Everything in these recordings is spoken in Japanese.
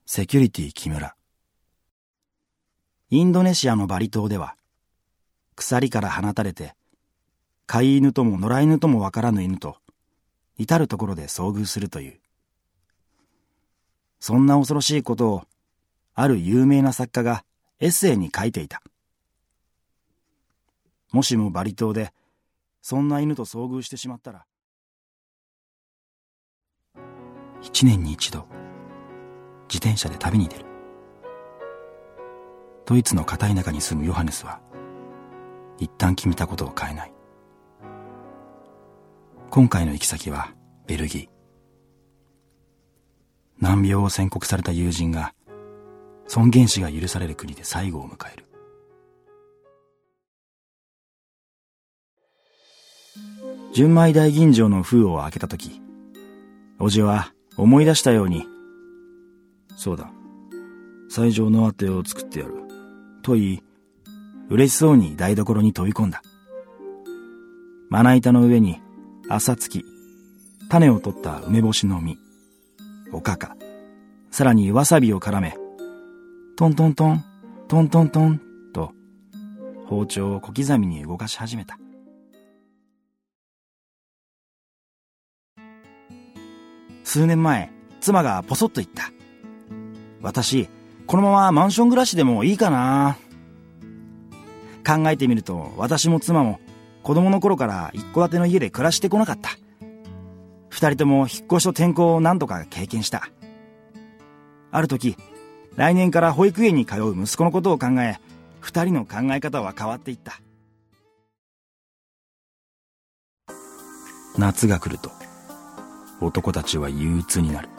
セキュリティ木村。インドネシアのバリ島では、鎖から放たれて、飼い犬とも野良犬ともわからぬ犬と、至るところで遭遇するという。そんな恐ろしいことを、ある有名な作家がエッセイに書いていた。もしもバリ島で、そんな犬と遭遇してしまったら、1年に一度、自転車で旅に出る。ドイツの片田舎に住むヨハネスは、一旦決めたことを変えない。今回の行き先はベルギー。難病を宣告された友人が、尊厳死が許される国で最後を迎える。純米大吟醸の封を開けたとき、おじは思い出したように、そうだ、最上のあてを作ってやる、と言い、嬉しそうに台所に飛び込んだ。まな板の上に、朝月、種を取った梅干しの実、おかか、さらにわさびを絡め、トントントン、トントントン、と、包丁を小刻みに動かし始めた。数年前、妻がポソッと言った。私、このままマンション暮らしでもいいかな。考えてみると、私も妻も子供の頃から一戸建ての家で暮らしてこなかった。二人とも引っ越しと転校を何度か経験した。ある時、来年から保育園に通う息子のことを考え、二人の考え方は変わっていった。夏が来ると、男たちは憂鬱になる。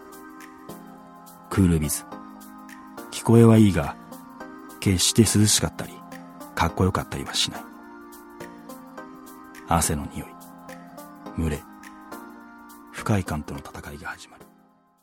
クールビズ。聞こえはいいが、決して涼しかったり、かっこよかったりはしない。汗の匂い、群れ、不快感との戦いが始まる。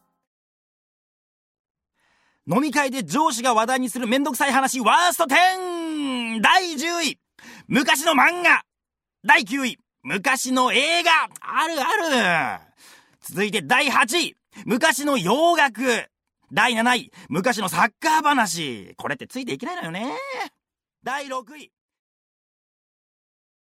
飲み会で上司が話題にするめんどくさい話ワースト10！第10位、昔の漫画。第9位、昔の映画。あるある。続いて第8位、昔の洋楽。第7位、昔のサッカー話。これってついていけないのよね。第6位、